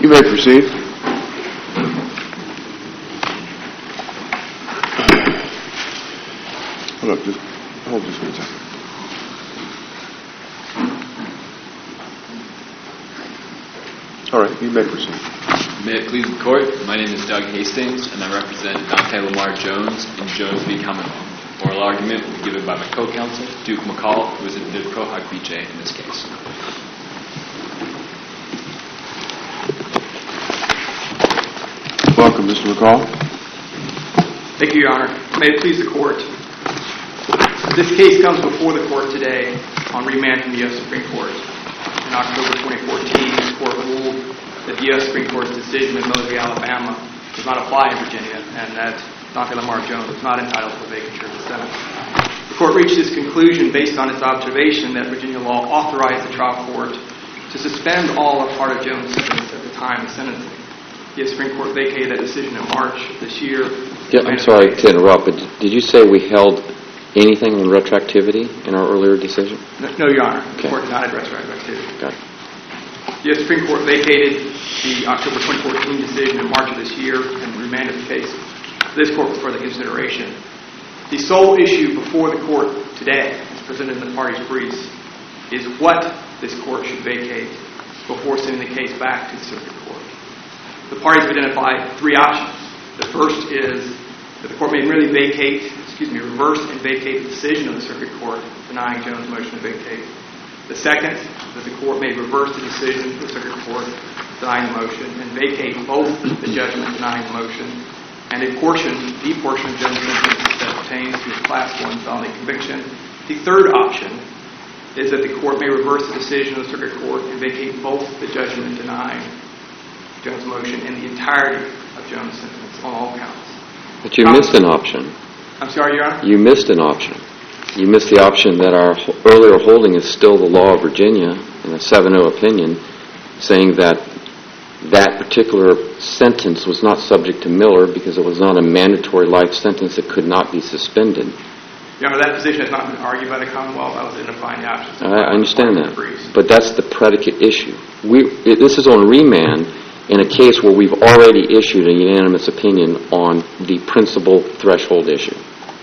You may proceed. Hold just one second. All right, you may proceed. May it please the Court, my name is Doug Hastings, and I represent Dante Lamar Jones in Jones v. Commonwealth. Oral argument will be given by my co-counsel, Duke McCall, who is admitted pro hoc vice in this case. Welcome, Mr. McCall. Thank you, Your Honor. May it please the Court. This case comes before the Court today on remand from the U.S. Supreme Court. In October 2014, this Court ruled that the U.S. Supreme Court's decision in Miller v. Alabama does not apply in Virginia, and that Dante Lamar Jones is not entitled to a vacature of the sentence. The Court reached this conclusion based on its observation that Virginia law authorized the trial court to suspend all or part of Jones' sentence at the time of sentencing. The U.S. Supreme Court vacated that decision in March of this year. Yeah, I'm sorry to interrupt, but did you say we held anything on retroactivity in our earlier decision? No, Your Honor. Okay. The Court did not address retroactivity. Okay. The U.S. Supreme Court vacated the October 2014 decision in March of this year and remanded the case to this Court for further consideration. The sole issue before the Court today, as presented in the parties' briefs, is what this Court should vacate before sending the case back to the Circuit Court. The parties have identified three options. The first is that the Court may merely reverse and vacate the decision of the Circuit Court denying Jones' motion to vacate. The second, that the Court may reverse the decision of the Circuit Court denying the motion and vacate both the judgment denying the motion and the portion of Jones' sentence that pertains to his Class 1 felony conviction. The third option is that the Court may reverse the decision of the Circuit Court and vacate both the judgment denying Jones' motion and the entirety of Jones' sentence on all counts. But you missed an option. I'm sorry, Your Honor? You missed an option. You missed the option that our earlier holding is still the law of Virginia in a 7-0 opinion, saying that that particular sentence was not subject to Miller because it was not a mandatory life sentence that could not be suspended. Your Honor, that position has not been argued by the Commonwealth. I was identifying the options. I understand that. But that's the predicate issue. This is on remand in a case where we've already issued a unanimous opinion on the principal threshold issue.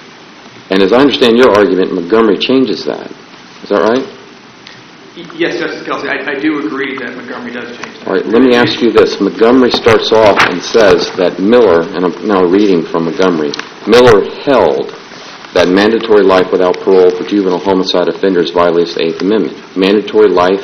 And as I understand your argument, Montgomery changes that. Is that right? Yes, Justice Kelsey, I do agree that Montgomery does change that. All right, let me ask you this. Montgomery starts off and says that Miller, and I'm now reading from Montgomery, Miller held that mandatory life without parole for juvenile homicide offenders violates the Eighth Amendment. Mandatory life,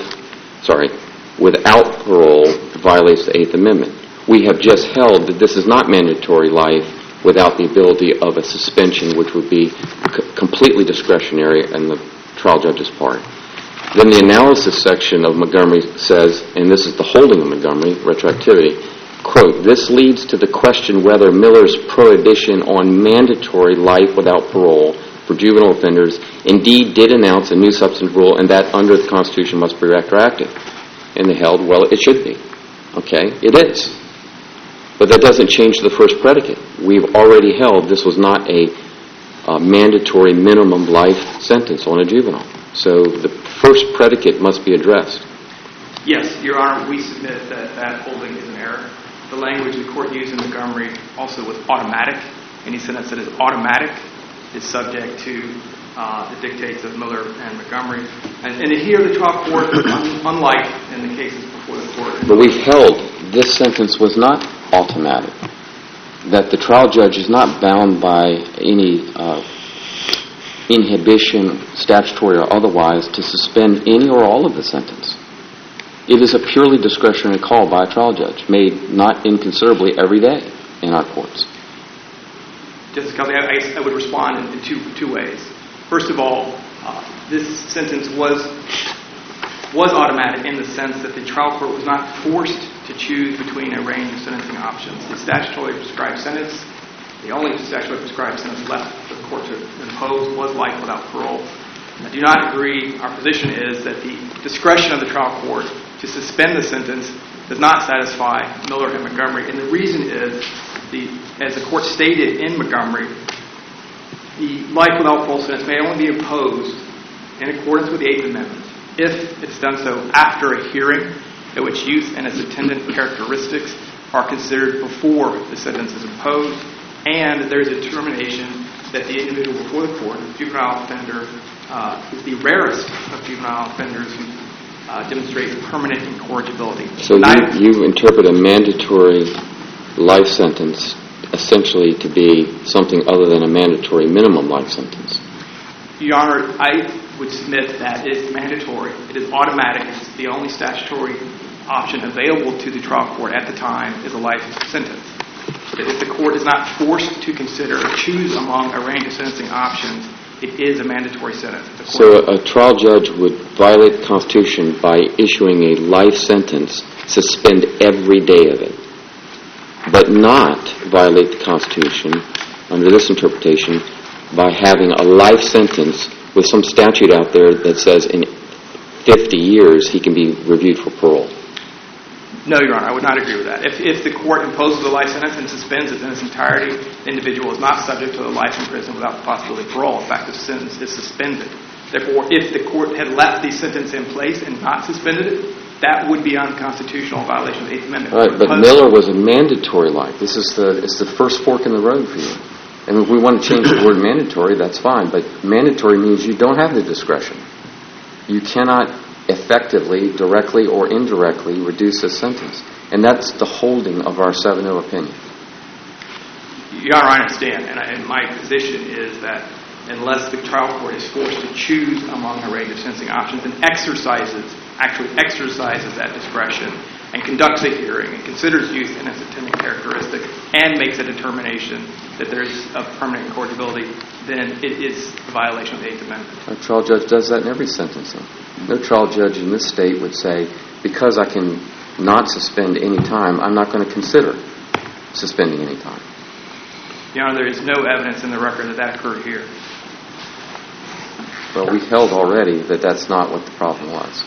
without parole violates the Eighth Amendment. We have just held that this is not mandatory life without the ability of a suspension, which would be completely discretionary on the trial judge's part. Then the analysis section of Montgomery says, and this is the holding of Montgomery, retroactivity, quote, this leads to the question whether Miller's prohibition on mandatory life without parole for juvenile offenders indeed did announce a new substantive rule and that under the Constitution must be retroactive. And they held, well, it should be. Okay, it is. But that doesn't change the first predicate. We've already held this was not a mandatory minimum life sentence on a juvenile. So the first predicate must be addressed. Yes, Your Honor, we submit that that holding is an error. The language the Court used in Montgomery also was automatic. Any sentence that is automatic is subject to the dictates of Miller and Montgomery. And here the trial court, unlike in the cases before the Court. But we've held this sentence was not automatic. That the trial judge is not bound by any inhibition, statutory or otherwise, to suspend any or all of the sentence. It is a purely discretionary call by a trial judge, made not inconsiderably every day in our courts. Justice Kelsey, I would respond in two ways. First of all, this sentence was automatic in the sense that the trial court was not forced to choose between a range of sentencing options. The statutorily prescribed sentence, the only statutorily prescribed sentence left for the court to impose was life without parole. I do not agree. Our position is that the discretion of the trial court to suspend the sentence does not satisfy Miller and Montgomery. And the reason is, as the Court stated in Montgomery, the life without parole sentence may only be imposed in accordance with the Eighth Amendment if it's done so after a hearing at which youth and its attendant characteristics are considered before the sentence is imposed, and there is a determination that the individual before the court, the juvenile offender, is the rarest of juvenile offenders who demonstrate permanent incorrigibility. So you interpret a mandatory life sentence essentially to be something other than a mandatory minimum life sentence. Your Honor, I would submit that it is mandatory. It is automatic. It's the only statutory option available to the trial court at the time is a life sentence. If the court is not forced to consider or choose among a range of sentencing options, it is a mandatory sentence. So a trial judge would violate the Constitution by issuing a life sentence, suspend every day of it, but not violate the Constitution under this interpretation by having a life sentence with some statute out there that says in 50 years he can be reviewed for parole. No, Your Honor, I would not agree with that. If the court imposes a life sentence and suspends it in its entirety, the individual is not subject to a life in prison without the possibility of parole. In fact, the sentence is suspended. Therefore, if the court had left the sentence in place and not suspended it, that would be unconstitutional violation of the Eighth Amendment. All right, but Miller was a mandatory life. It's the first fork in the road for you. And if we want to change the word mandatory, that's fine. But mandatory means you don't have the discretion. You cannot effectively, directly, or indirectly reduce a sentence. And that's the holding of our 7-0 opinion. Your Honor, I understand. And my position is that unless the trial court is forced to choose among a range of sentencing options and actually exercises that discretion and conducts a hearing and considers youth and its attendant characteristic and makes a determination that there is a permanent incorrigibility, then it is a violation of the Eighth Amendment. A trial judge does that in every sentencing. No trial judge in this state would say, because I can not suspend any time, I'm not going to consider suspending any time. Your Honor, there is no evidence in the record that occurred here. Well, we've held already that that's not what the problem was.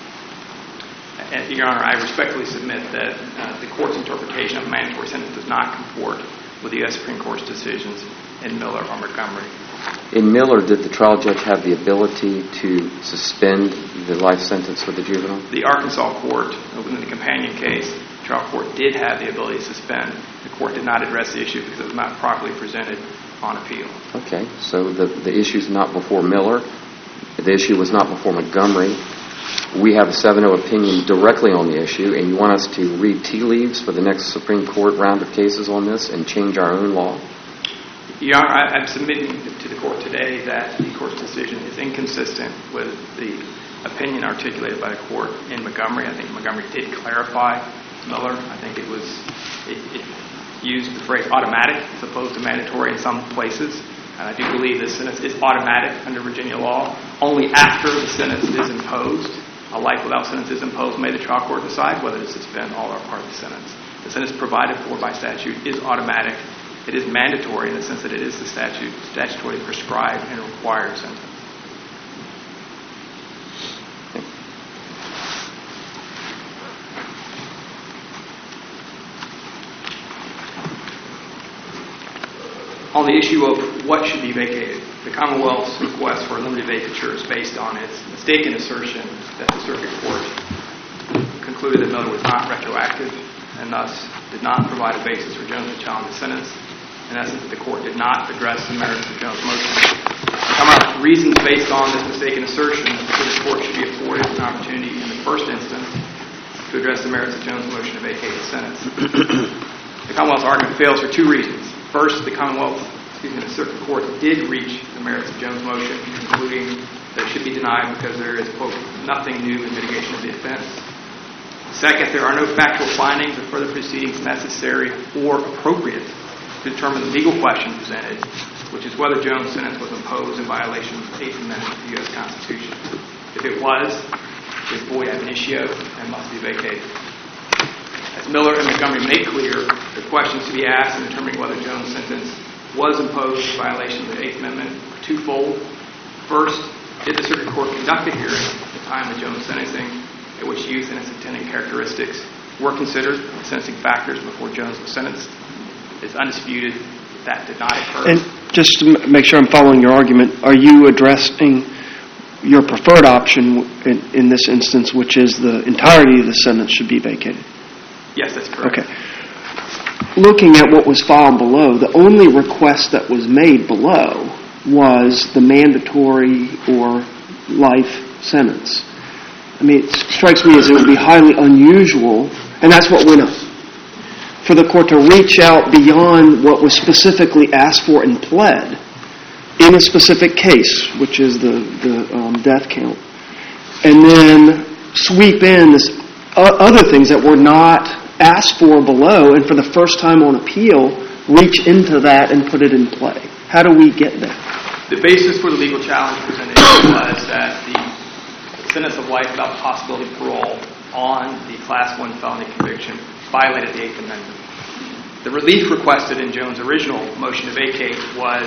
Your Honor, I respectfully submit that the court's interpretation of a mandatory sentence does not comport with the U.S. Supreme Court's decisions in Miller or Montgomery. In Miller, did the trial judge have the ability to suspend the life sentence for the juvenile? The Arkansas court, within the companion case, the trial court did have the ability to suspend. The court did not address the issue because it was not properly presented on appeal. Okay, so the issue is not before Miller. The issue was not before Montgomery. We have a 7-0 opinion directly on the issue, and you want us to read tea leaves for the next Supreme Court round of cases on this and change our own law? Your Honor, I'm submitting to the court today that the court's decision is inconsistent with the opinion articulated by the court in Montgomery. I think Montgomery did clarify Miller. I think it used the phrase automatic as opposed to mandatory in some places. And I do believe this sentence is automatic under Virginia law. Only after the sentence is imposed, a life without sentence is imposed, may the trial court decide whether to suspend all or part of the sentence. The sentence provided for by statute is automatic. It is mandatory in the sense that it is the statutorily prescribed and required sentence. On the issue of what should be vacated, the Commonwealth's request for a limited vacature is based on its mistaken assertion that the circuit court concluded that Miller was not retroactive and thus did not provide a basis for Jones to challenge the sentence. In essence, the court did not address the merits of Jones' motion. The Commonwealth's reasons based on this mistaken assertion that the circuit court should be afforded an opportunity in the first instance to address the merits of Jones' motion to vacate the sentence. The Commonwealth's argument fails for two reasons. First, the circuit court did reach the merits of Jones' motion, concluding that it should be denied because there is, quote, nothing new in mitigation of the offense. Second, there are no factual findings or further proceedings necessary or appropriate to determine the legal question presented, which is whether Jones' sentence was imposed in violation of the 8th Amendment of the U.S. Constitution. If it was, it is void ab initio and must be vacated. As Miller and Montgomery make clear, the questions to be asked in determining whether Jones' sentence was imposed in violation of the 8th Amendment are twofold. First, did the circuit court conduct a hearing at the time of Jones' sentencing at which youth and its attendant characteristics were considered the sentencing factors before Jones was sentenced? It's undisputed that did not occur. And just to make sure I'm following your argument, are you addressing your preferred option in this instance, which is the entirety of the sentence should be vacated. Yes, that's correct. Okay. Looking at what was filed below, the only request that was made below was the mandatory or life sentence. I mean, it strikes me as it would be highly unusual, and that's what went up, for the court to reach out beyond what was specifically asked for and pled in a specific case, which is the death count, and then sweep in this other things that were not asked for below, and for the first time on appeal, reach into that and put it in play. How do we get there? The basis for the legal challenge presented was that the sentence of life without possibility of parole on the Class 1 felony conviction violated the Eighth Amendment. The relief requested in Jones' original motion to vacate was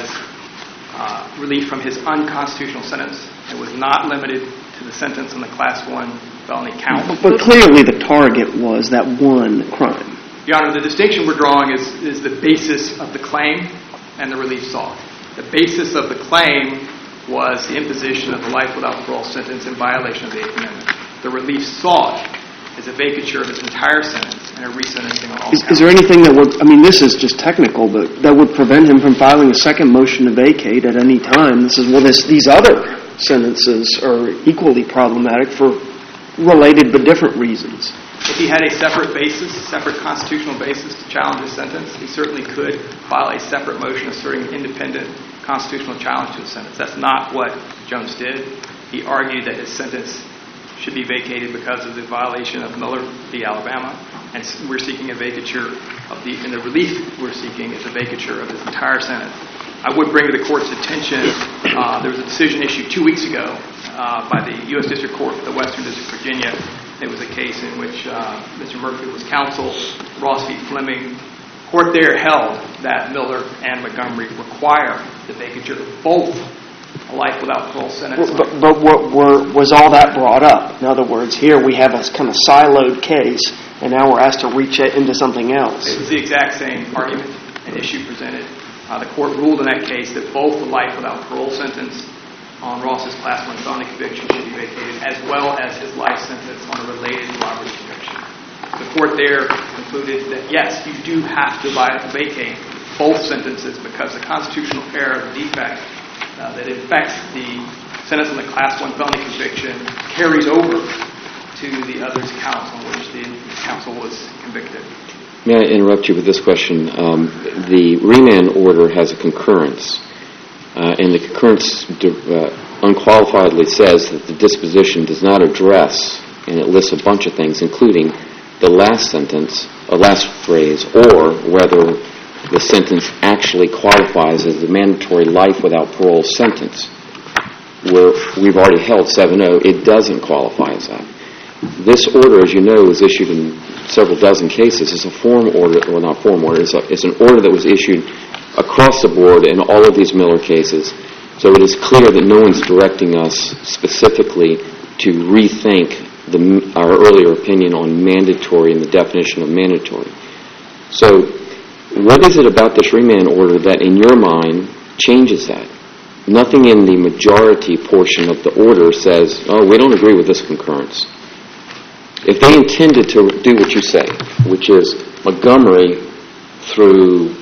relief from his unconstitutional sentence. It was not limited to the sentence on the Class 1 felony count. But clearly the target was that one crime. Your Honor, the distinction we're drawing is the basis of the claim and the relief sought. The basis of the claim was the imposition of the life without parole sentence in violation of the Eighth Amendment. The relief sought is a vacature of his entire sentence and a resentencing on all counts. Is there anything that would, I mean, this is just technical, but that would prevent him from filing a second motion to vacate at any time? This is, well, these other sentences are equally problematic for related but different reasons. If he had a separate basis, separate constitutional basis to challenge his sentence, he certainly could file a separate motion asserting an independent constitutional challenge to his sentence. That's not what Jones did. He argued that his sentence should be vacated because of the violation of Miller v. Alabama, and we're seeking a vacature of and the relief we're seeking is a vacature of his entire sentence. I would bring to the Court's attention, there was a decision issued 2 weeks ago by the U.S. District Court for the Western District of Virginia. It was a case in which Mr. Murphy was counsel, Ross v. Fleming. Court there held that Miller and Montgomery require the vacature of both a life without parole sentence. But was all that brought up? In other words, here we have a kind of siloed case, and now we're asked to reach into something else. It was the exact same argument and issue presented. The Court ruled in that case that both the life without parole sentence on Ross's Class 1 felony conviction should be vacated, as well as his life sentence on a related robbery conviction. The Court there concluded that, yes, you do have to vacate both sentences because the constitutional error, the defect that infects the sentence on the Class 1 felony conviction carries over to the other counts on which the counsel was convicted. May I interrupt you with this question? The remand order has a concurrence, and the concurrence unqualifiedly says that the disposition does not address, and it lists a bunch of things, including the last sentence, last phrase, or whether the sentence actually qualifies as the mandatory life without parole sentence. Where we've already held 7-0, it doesn't qualify as that. This order, as you know, is issued in several dozen cases. It's a form order, or not form order, it's an order that was issued across the board in all of these Miller cases. So it is clear that no one's directing us specifically to rethink our earlier opinion on mandatory and the definition of mandatory. So what is it about this remand order that, in your mind, changes that? Nothing in the majority portion of the order says, oh, we don't agree with this concurrence. If they intended to do what you say, which is Montgomery, through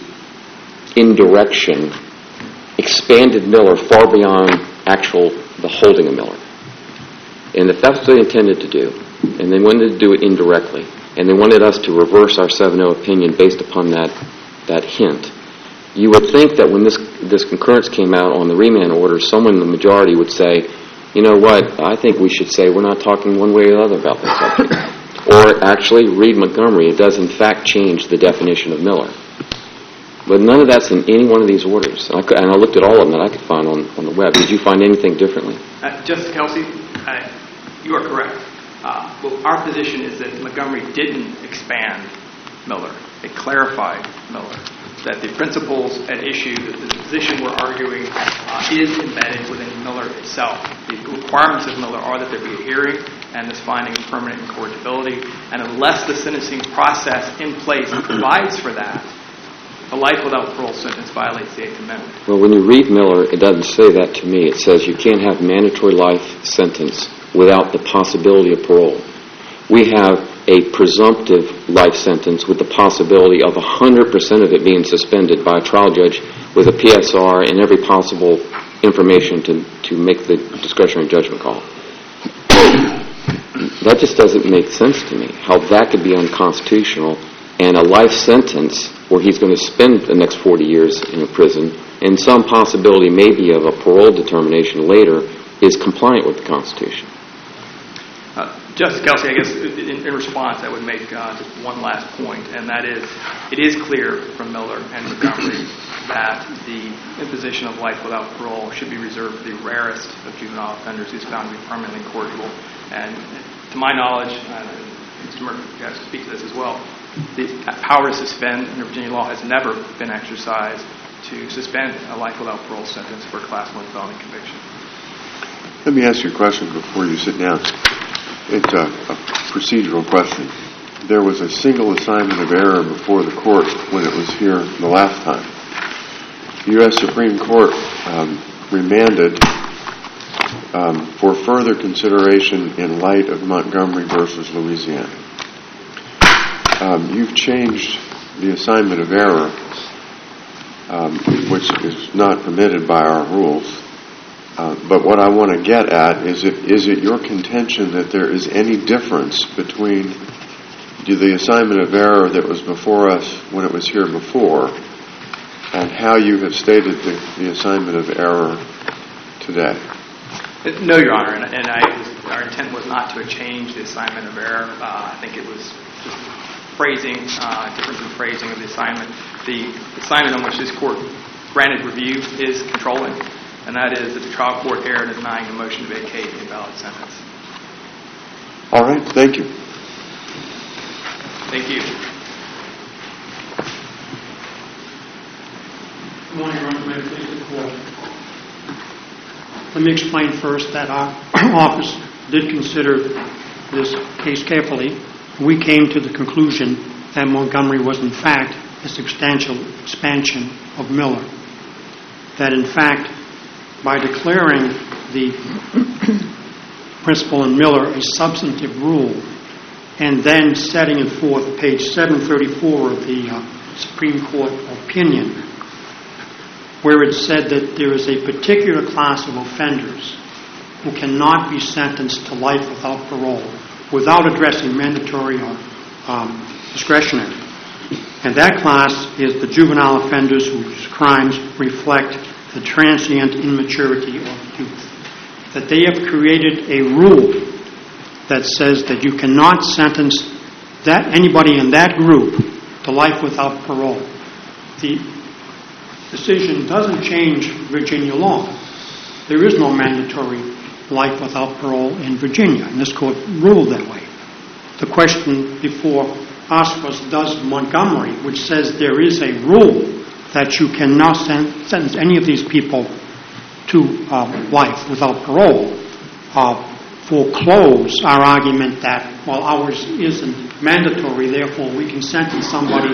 indirection, expanded Miller far beyond the holding of Miller. And if that's what they intended to do, and they wanted to do it indirectly, and they wanted us to reverse our 7-0 opinion based upon that hint, you would think that when this concurrence came out on the remand order, someone in the majority would say, you know what, I think we should say we're not talking one way or the other about this subject. Or actually, read Montgomery. It does, in fact, change the definition of Miller. But none of that's in any one of these orders. And I looked at all of them that I could find on the web. Did you find anything differently? Justice Kelsey, you are correct. Well, our position is that Montgomery didn't expand Miller. It clarified Miller. That the principles at issue, that the position we're arguing is embedded within Miller itself. The requirements of Miller are that there be a hearing and this finding of permanent incorrigibility. And unless the sentencing process in place provides for that, A life without parole sentence violates the Eighth Amendment. Well, when you read Miller, it doesn't say that to me. It says you can't have mandatory life sentence without the possibility of parole. We have a presumptive life sentence with the possibility of 100% of it being suspended by a trial judge with a PSR and every possible information to make the discretionary judgment call. That just doesn't make sense to me, how that could be unconstitutional, and a life sentence where he's going to spend the next 40 years in a prison, and some possibility maybe of a parole determination later, is compliant with the Constitution. Justice Kelsey, I guess in response, I would make just one last point, and that is, it is clear from Miller and Montgomery that the imposition of life without parole should be reserved for the rarest of juvenile offenders who's found to be permanently incorrigible. And to my knowledge, Mr. Murphy, you have to speak to this as well, the power to suspend under Virginia law has never been exercised to suspend a life without parole sentence for a Class 1 felony conviction. Let me ask you a question before you sit down. It's a procedural question. There was a single assignment of error before the court when it was here the last time. The U.S. Supreme Court remanded for further consideration in light of Montgomery versus Louisiana. You've changed the assignment of error, which is not permitted by our rules. But what I want to get at is it your contention that there is any difference between the assignment of error that was before us when it was here before and how you have stated the assignment of error today? No, Your Honor, and our intent was not to change the assignment of error. I think it was just phrasing, difference in phrasing of the assignment. The assignment on which this court granted review is controlling, and that is that the trial court erred in denying the motion to vacate the invalid sentence. All right, thank you. Thank you. Good morning, Your Honor. May I please the court? Let me explain first that our office did consider this case carefully. We came to the conclusion that Montgomery was in fact a substantial expansion of Miller. That in fact, by declaring the principle in Miller a substantive rule and then setting it forth, page 734 of the Supreme Court opinion, where it said that there is a particular class of offenders who cannot be sentenced to life without parole without addressing mandatory or discretionary. And that class is the juvenile offenders whose crimes reflect the transient immaturity of youth. That they have created a rule that says that you cannot sentence anybody in that group to life without parole. The decision doesn't change Virginia law. There is no mandatory life without parole in Virginia, and this court ruled that way. The question before us was, does Montgomery, which says there is a rule that you cannot sentence any of these people to life without parole, foreclose our argument that, well, ours isn't mandatory, therefore we can sentence somebody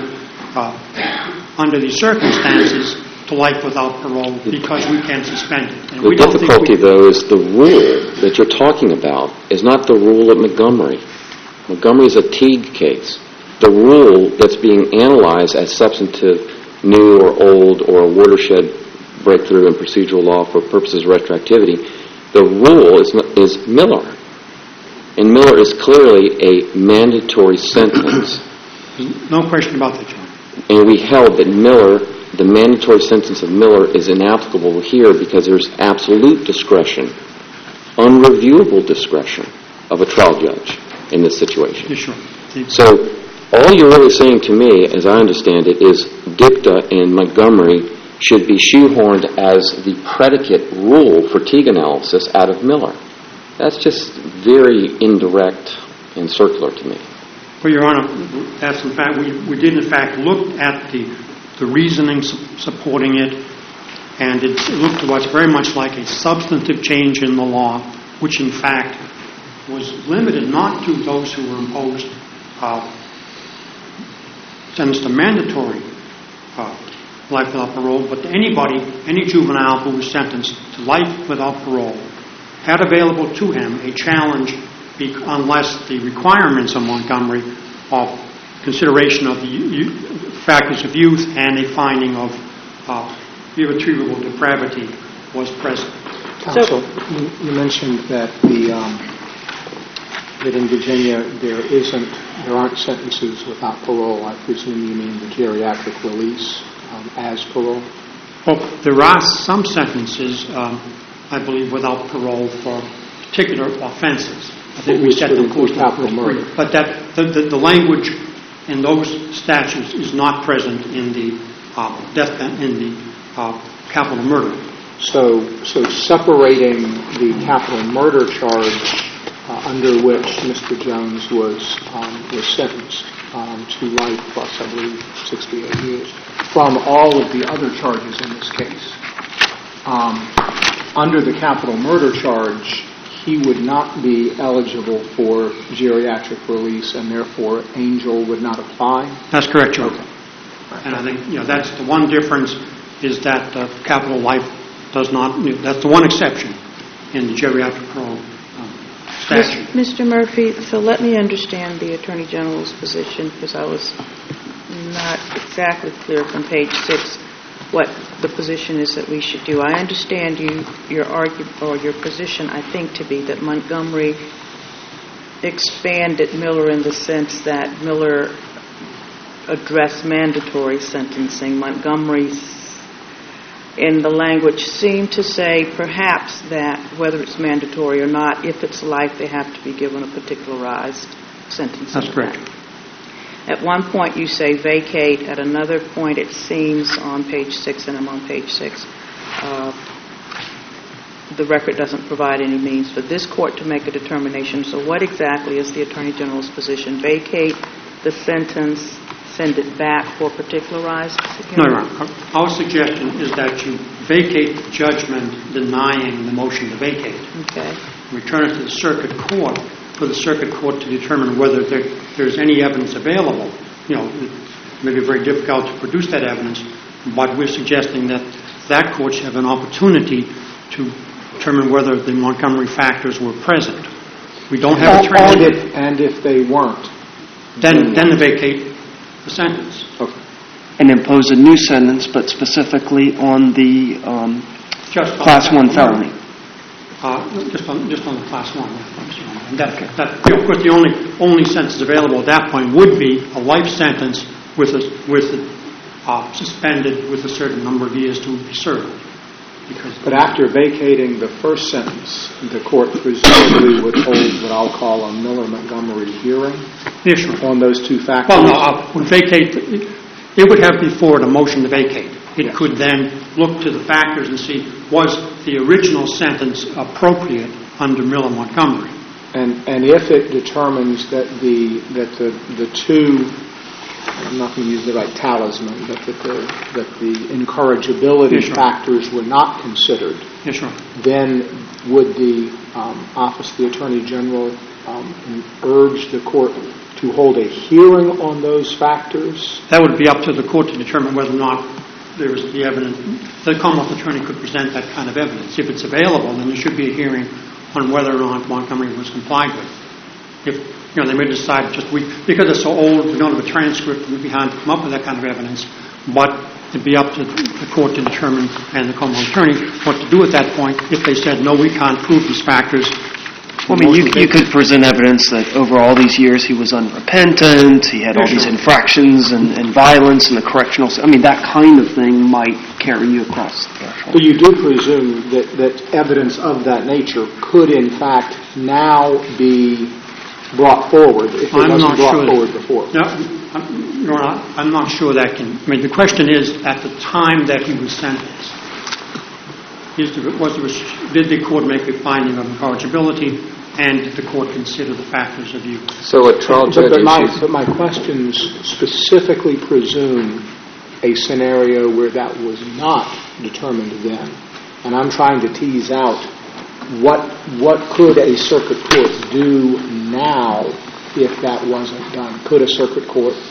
under these circumstances to life without parole because we can't suspend it. And the difficulty, though, is the rule that you're talking about is not the rule at Montgomery. Montgomery is a Teague case. The rule that's being analyzed as substantive, new or old, or a watershed breakthrough in procedural law for purposes of retroactivity, the rule is Miller. And Miller is clearly a mandatory sentence. No question about that, John. And we held that Miller, the mandatory sentence of Miller, is inapplicable here because there's absolute discretion, unreviewable discretion of a trial judge in this situation. Yeah, sure. So all you're really saying to me, as I understand it, is dicta in Montgomery should be shoehorned as the predicate rule for Teague analysis out of Miller. That's just very indirect and circular to me. Well, Your Honor, that's in fact, we did in fact look at the reasoning supporting it, and it looked to us very much like a substantive change in the law, which in fact was limited not to those who were imposed sentenced to mandatory life without parole, but anybody, any juvenile who was sentenced to life without parole had available to him a challenge unless the requirements of Montgomery of consideration of the factors of youth and a finding of irretrievable depravity was present. Counsel, you mentioned that that in Virginia there aren't sentences without parole. I presume you mean the geriatric release as parole? Well, there are some sentences, I believe, without parole for particular offenses. I think we set them forth capital murder. But that the language in those statutes is not present in the capital murder. So separating the capital murder charge under which Mr. Jones was sentenced to life plus, I believe, 68 years, from all of the other charges in this case, under the capital murder charge, he would not be eligible for geriatric release, and therefore Angel would not apply? That's correct, Your Honor. Okay. And I think that's the one difference, is that capital life does not. That's the one exception in the geriatric parole statute. Mr. Murphy, so let me understand the Attorney General's position, because I was not exactly clear from page 6 what the position is that we should do. I understand your argument or your position, I think, to be that Montgomery expanded Miller in the sense that Miller addressed mandatory sentencing. Montgomery's in the language seemed to say perhaps that whether it's mandatory or not, if it's life, they have to be given a particularized sentence. That's correct. At one point you say vacate. At another point it seems on page 6, and I'm on page 6, the record doesn't provide any means for this court to make a determination. So what exactly is the Attorney General's position? Vacate the sentence, send it back for particularized? No, Your Honor. Our suggestion is that you vacate the judgment denying the motion to vacate. Okay. Return it to the circuit court for the circuit court to determine whether there's any evidence available. It may be very difficult to produce that evidence, but we're suggesting that courts have an opportunity to determine whether the Montgomery factors were present. We don't have a transcript. And if they weren't? Then to vacate the sentence. Okay. And impose a new sentence, but specifically on the Class 1 felony. Just on the Class 1. And of course, the only sentence available at that point would be a life sentence with suspended with a certain number of years to be served. But after vacating the first sentence, the court presumably would hold what I'll call a Miller-Montgomery hearing on those two factors? Well, no, would vacate. It would have before it a motion to vacate. It could then look to the factors and see, was the original sentence appropriate under Miller-Montgomery? And if it determines that the two, I'm not going to use the right talisman, but that the incorrigibility factors were not considered, then would the Office of the Attorney General urge the court to hold a hearing on those factors? That would be up to the court to determine whether or not there is the evidence. The Commonwealth Attorney could present that kind of evidence. If it's available, then there should be a hearing on whether or not Montgomery was complied with. If they may decide because it's so old, we don't have a transcript, we'd be behind to come up with that kind of evidence. But it'd be up to the court to determine, and the Commonwealth Attorney, what to do at that point. If they said, no, we can't prove these factors. Well, I mean, you could present evidence that over all these years he was unrepentant, he had all these infractions and violence in the correctional. I mean, that kind of thing might carry you across the threshold. But you do presume that evidence of that nature could, in fact, now be brought forward if it wasn't brought forward before. No, I'm not sure that can. I mean, the question is, at the time that he was sentenced, did the court make a finding of incorrigibility, and did the court consider the factors of youth? So a trial judge but my questions specifically presume a scenario where that was not determined then. And I'm trying to tease out what could a circuit court do now if that wasn't done? Could a circuit court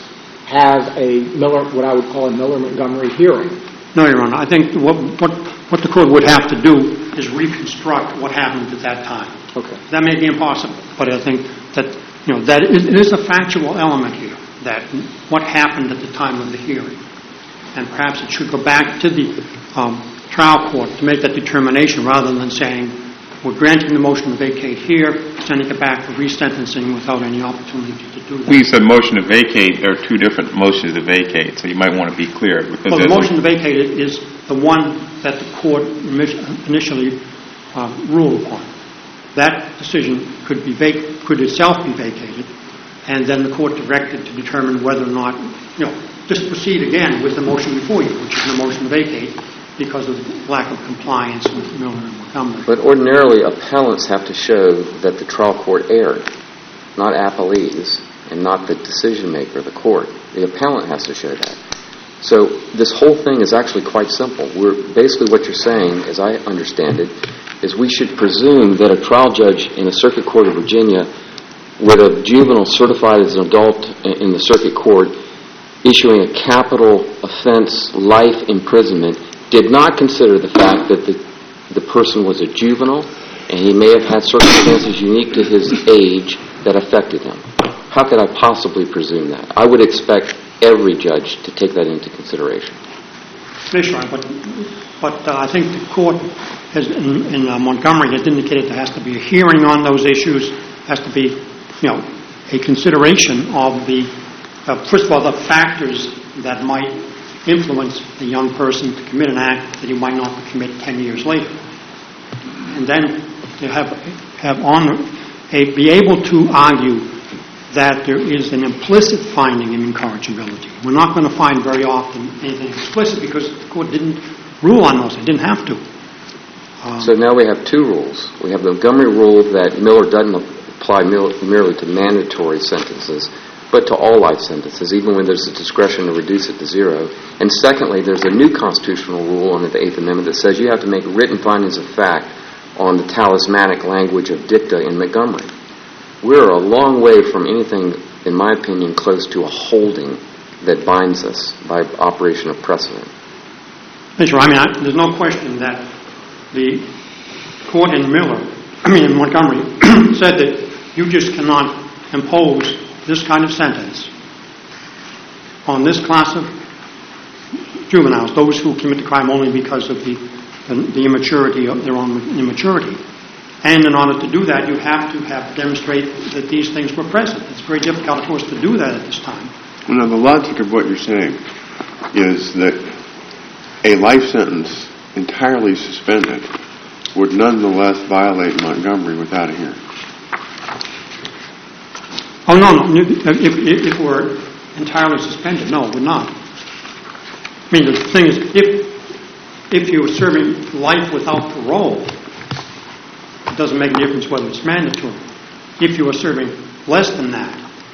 have a what I would call a Miller-Montgomery hearing. No, Your Honor. I think what the court would have to do is reconstruct what happened at that time. Okay. That may be impossible, but I think that that it is a factual element here, that what happened at the time of the hearing, and perhaps it should go back to the trial court to make that determination rather than saying we're granting the motion to vacate here, sending it back for resentencing without any opportunity to do that. We said motion to vacate. There are two different motions to vacate, so you might want to be clear. Well, the motion to vacate is the one that the court initially ruled upon. That decision could itself be vacated, and then the court directed to determine whether or not, just proceed again with the motion before you, which is the motion to vacate, because of lack of compliance with Miller and Montgomery. But ordinarily, appellants have to show that the trial court erred, not appellees, and not the decision maker, the court. The appellant has to show that. So this whole thing is actually quite simple. Basically what you're saying, as I understand it, is we should presume that a trial judge in a circuit court of Virginia, with a juvenile certified as an adult in the circuit court, issuing a capital offense life imprisonment, did not consider the fact that the person was a juvenile and he may have had circumstances unique to his age that affected him. How could I possibly presume that? I would expect every judge to take that into consideration. Yes, Your Honor, but I think the court has, in Montgomery, has indicated there has to be a hearing on those issues, has to be, a consideration of the, first of all, the factors that might influence the young person to commit an act that he might not commit 10 years later. And then to be able to argue that there is an implicit finding in incorrigibility. We're not going to find very often anything explicit because the court didn't rule on those. It didn't have to. So now we have two rules. We have the Montgomery rule that Miller doesn't apply merely to mandatory sentences, but to all life sentences, even when there's a discretion to reduce it to zero. And secondly, there's a new constitutional rule under the Eighth Amendment that says you have to make written findings of fact on the talismanic language of dicta in Montgomery. We're a long way from anything, in my opinion, close to a holding that binds us by operation of precedent. Yes, sir. There's no question that the court in Montgomery said that you just cannot impose this kind of sentence on this class of juveniles, those who commit the crime only because of the immaturity of their own immaturity. And in order to do that, you have to demonstrate that these things were present. It's very difficult, of course, to do that at this time. Well, now, the logic of what you're saying is that a life sentence entirely suspended would nonetheless violate Montgomery without a hearing. Oh, no. If it were entirely suspended, no, it would not. The thing is, if you were serving life without parole, it doesn't make a difference whether it's mandatory. If you are serving less than that,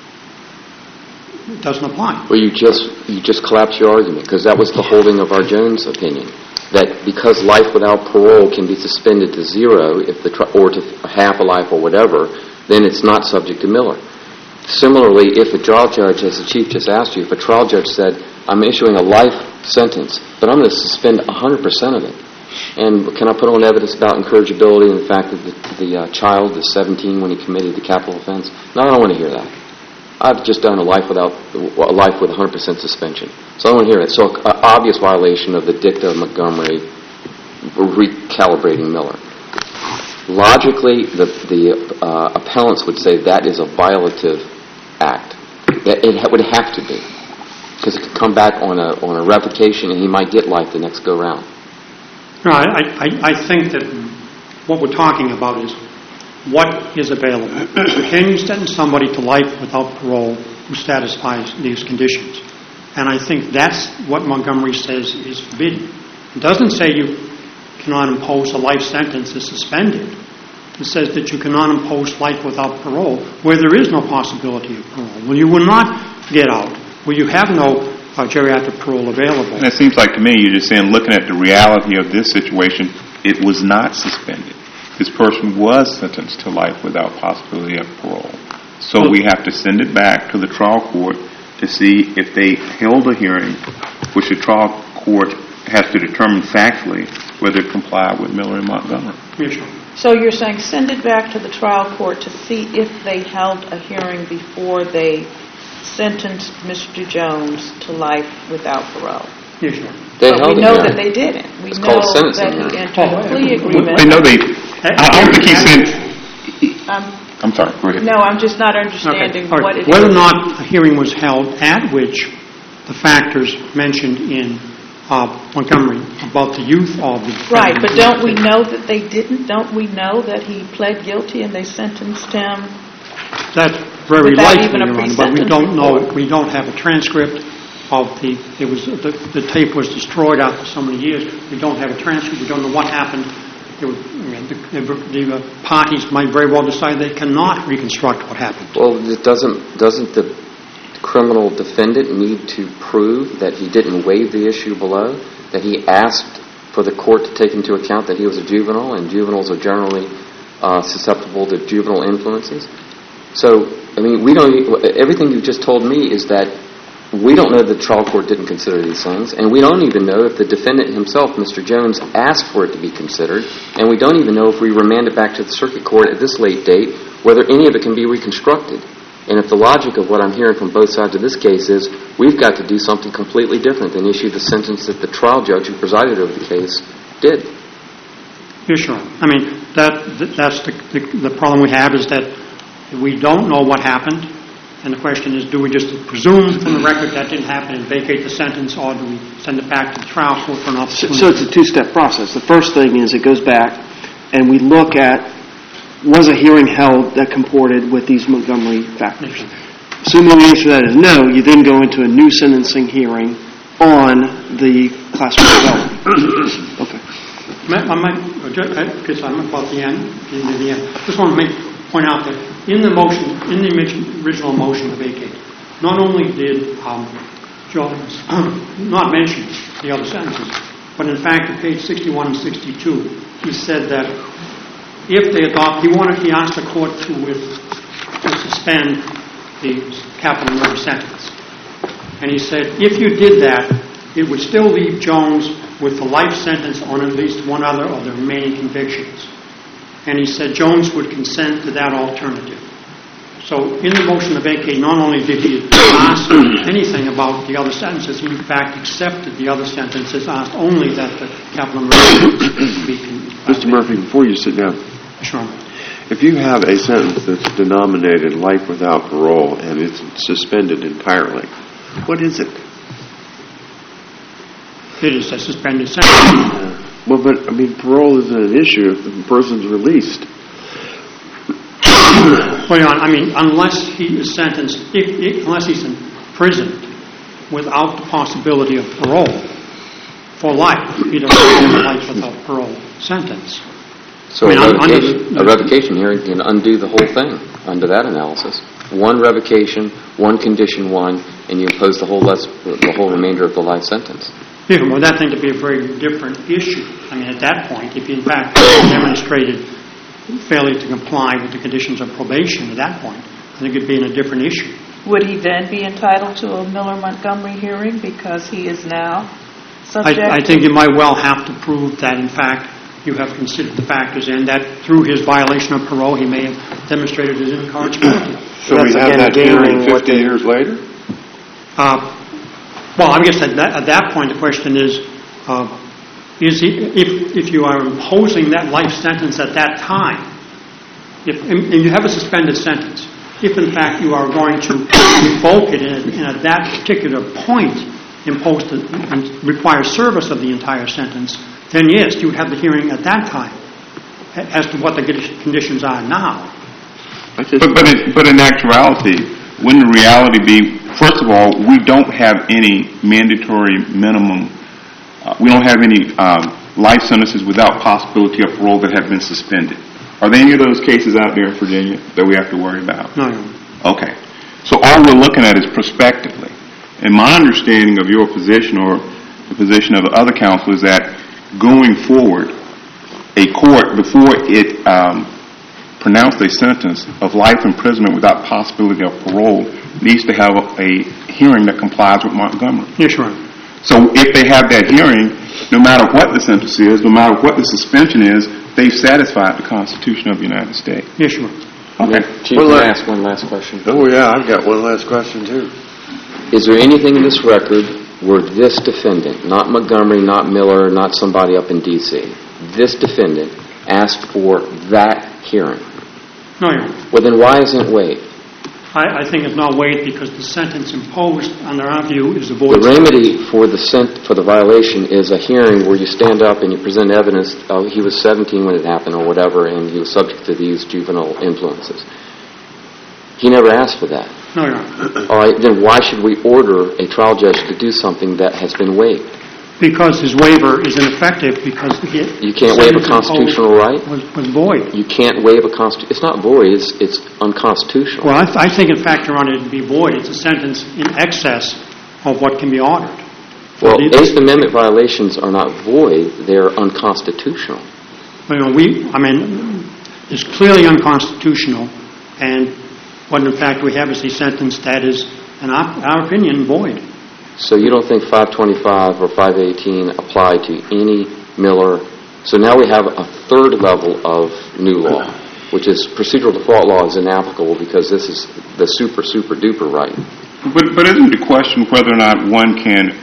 it doesn't apply. Well, you just collapse your argument, because that was the holding of our Jones opinion, that because life without parole can be suspended to zero, or to half a life or whatever, then it's not subject to Miller. Similarly, if a trial judge, as the Chief just asked you, if a trial judge said, I'm issuing a life sentence, but I'm going to suspend 100% of it, and can I put on evidence about incorrigibility and the fact that the child is 17 when he committed the capital offense? No, I don't want to hear that. I've just done a life with 100% suspension. So I don't want to hear that. So an obvious violation of the dicta of Montgomery, recalibrating Miller. Logically, the appellants would say that is a violative act. It would have to be, because it could come back on a revocation and he might get life the next go round. No, I think that what we're talking about is what is available. Can you sentence somebody to life without parole who satisfies these conditions? And I think that's what Montgomery says is forbidden. It doesn't say you cannot impose a life sentence as suspended. It says that you cannot impose life without parole where there is no possibility of parole. When you will not get out, where you have no geriatric parole available. And it seems like to me you're just saying, looking at the reality of this situation, it was not suspended. This person was sentenced to life without possibility of parole. So we have to send it back to the trial court to see if they held a hearing, which the trial court has to determine factually whether it complied with Miller and Montgomery. Yes, sir. So you're saying send it back to the trial court to see if they held a hearing before they sentenced Mr. Jones to life without parole? Yes, sir. But we know that they didn't. We It's know called sentencing that he hearing. entered a plea agreement. They know they. I don't think he sent. I'm sorry. Go ahead. No, I'm just not understanding All right. what it is. Whether or not a hearing was held at which the factors mentioned in Montgomery about the youth of the... Right, but don't we know that they didn't? Don't we know that he pled guilty and they sentenced him? That's very Without likely, even a Your Honor, but we pre-sentence don't know. report. We don't have a transcript of the tape was destroyed after so many years. We don't have a transcript. We don't know what happened. The parties might very well decide they cannot reconstruct what happened. Well, doesn't the criminal defendant need to prove that he didn't waive the issue below, that he asked for the court to take into account that he was a juvenile, and juveniles are generally susceptible to juvenile influences? So, I mean, everything you've just told me is that we don't know that the trial court didn't consider these things, and we don't even know if the defendant himself, Mr. Jones, asked for it to be considered, and we don't even know if we remand it back to the circuit court at this late date, whether any of it can be reconstructed. And if the logic of what I'm hearing from both sides of this case is we've got to do something completely different than issue the sentence that the trial judge who presided over the case did. Yes, sure. I mean, that's the problem we have is that we don't know what happened, and the question is, do we just presume from the record that didn't happen and vacate the sentence, or do we send it back to the trial court for an opportunity? So it's a two-step process. The first thing is it goes back, and we look at, was a hearing held that comported with these Montgomery factors? Assuming the answer to that is no, you then go into a new sentencing hearing on the class 1 felony. Okay. Because I'm about the end. Just want to point out that in the original motion to vacate, not only did Jones not mention the other sentences, but in fact at page 61 and 62, he said that if they adopt, he asked the court to suspend the capital murder sentence. And he said, if you did that, it would still leave Jones with the life sentence on at least one other of the remaining convictions. And he said Jones would consent to that alternative. So in the motion to vacate, not only did he ask anything about the other sentences, he in fact accepted the other sentences, asked only that the capital murder sentence be Mr. Murphy, before you sit down, sure. If you have a sentence that's denominated life without parole and it's suspended entirely, what is it? It is a suspended sentence. Well, but, I mean, parole isn't an issue if the person's released. Well, I mean, unless he is sentenced, unless he's imprisoned without the possibility of parole for life, he doesn't have a life without parole sentence. So a revocation hearing can undo the whole thing under that analysis. One revocation, one condition one, and you impose the whole remainder of the life sentence. Yeah, well, that thing to be a very different issue. I mean, at that point, if he in fact demonstrated failure to comply with the conditions of probation at that point, I think it'd be in a different issue. Would he then be entitled to a Miller-Montgomery hearing because he is now subject? I think you might well have to prove that, in fact, you have considered the factors and that through his violation of parole, he may have demonstrated his incorrigibility. So we have that hearing 50 years later? Well, I guess at that point the question is he, if you are imposing that life sentence at that time, and you have a suspended sentence, if in fact you are going to revoke it and at that particular point impose and require service of the entire sentence, then yes, you would have the hearing at that time as to what the conditions are now. But in actuality, wouldn't the reality be, first of all, we don't have any mandatory minimum, we don't have any life sentences without possibility of parole that have been suspended. Are there any of those cases out there in Virginia that we have to worry about? No. Okay. So all we're looking at is prospectively. And my understanding of your position or the position of the other counsel is that going forward, a court, before it pronounced a sentence of life imprisonment without possibility of parole, needs to have a hearing that complies with Montgomery. Yes, Your Honor. So if they have that hearing, no matter what the sentence is, no matter what the suspension is, they've satisfied the Constitution of the United States. Yes, Your Honor. Okay. Chief, can I ask one last question? Oh, yeah, I've got one last question, too. Is there anything in this record where this defendant, not Montgomery, not Miller, not somebody up in D.C., this defendant asked for that hearing? No, Your Honor. Well, then why isn't it waived? I think it's not waived because the sentence imposed, under our view, is a void. The remedy for the violation is a hearing where you stand up and you present evidence. He was 17 when it happened or whatever, and he was subject to these juvenile influences. He never asked for that. No, Your Honor. All right, then why should we order a trial judge to do something that has been waived? Because his waiver is ineffective because You can't waive a constitutional right? Was void. You can't waive a constitutional... It's not void, it's unconstitutional. Well, I think, in fact, Your Honor, it would be void. It's a sentence in excess of what can be ordered. Well, Eighth Amendment violations are not void, they're unconstitutional. You know, it's clearly unconstitutional, and what, in fact, we have is a sentence that is, in our opinion, void. So you don't think 525 or 518 apply to any Miller? So now we have a third level of new law, which is procedural default law is inapplicable because this is the super duper right. But isn't the question whether or not one can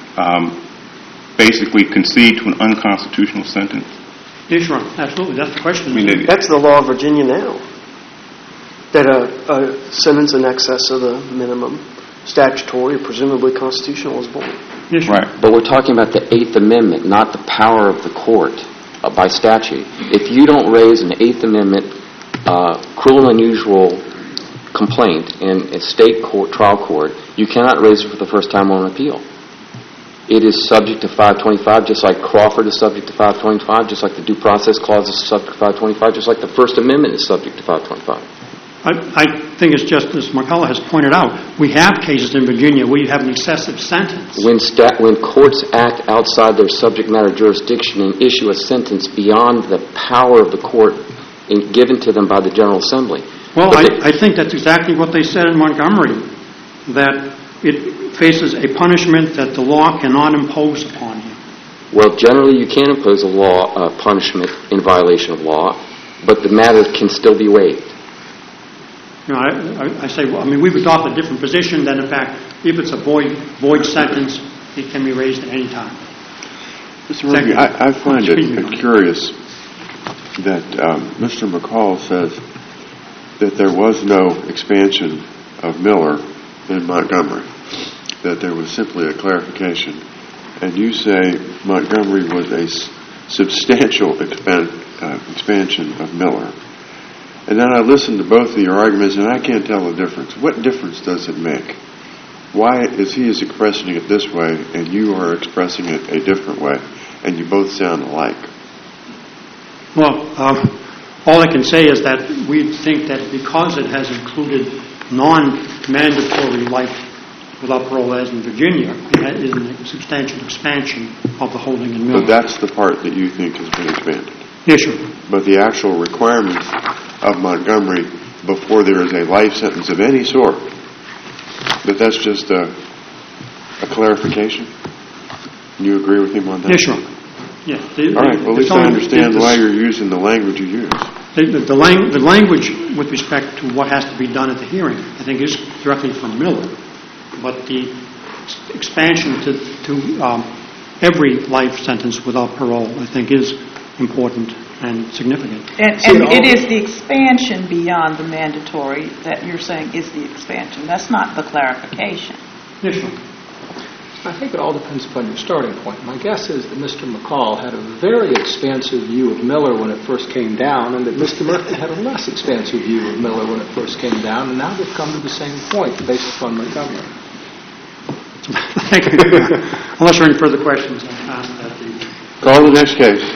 basically concede to an unconstitutional sentence? Yes, Your Honor. Absolutely. That's the question. That's the law of Virginia now. That a sentence in excess of the minimum statutory or presumably constitutional is void. Yes, right. But we're talking about the Eighth Amendment, not the power of the court by statute. If you don't raise an Eighth Amendment cruel and unusual complaint in a state court, trial court, you cannot raise it for the first time on appeal. It is subject to 525, just like Crawford is subject to 525, just like the Due Process Clause is subject to 525, just like the First Amendment is subject to 525. I think it's just as McCullough has pointed out. We have cases in Virginia where you have an excessive sentence. When courts act outside their subject matter jurisdiction and issue a sentence beyond the power of the court given to them by the General Assembly. Well, I think that's exactly what they said in Montgomery, that it faces a punishment that the law cannot impose upon him. Well, generally you can impose a punishment in violation of law, but the matter can still be waived. You know, I say, well, we've adopted a different position that, in fact, if it's a void sentence, it can be raised at any time. Mr. Murphy, I find it curious that Mr. McCall says that there was no expansion of Miller in Montgomery, that there was simply a clarification. And you say Montgomery was a substantial expansion of Miller. And then I listened to both of your arguments, and I can't tell the difference. What difference does it make? Why is he expressing it this way, and you are expressing it a different way, and you both sound alike? Well, all I can say is that we think that because it has included non-mandatory life without parole as in Virginia, it is a substantial expansion of the holding in Miller. But that's the part that you think has been expanded. Yes, sir. But the actual requirements of Montgomery before there is a life sentence of any sort, but that's just a clarification? You agree with him on that? Yes, sir. Yeah. All right. Well, at least I understand why you're using the language you use. The language with respect to what has to be done at the hearing, I think, is directly from Miller. But the expansion to every life sentence without parole, I think, is important and significant. And it is the expansion beyond the mandatory that you're saying is the expansion. That's not the clarification. Yes, sir. I think it all depends upon your starting point. My guess is that Mr. McCall had a very expansive view of Miller when it first came down, and that Mr. Murphy had a less expansive view of Miller when it first came down, and now they've come to the same point based upon Montgomery. Thank you. Unless there are any further questions, I'll pass that to you. Call the next case.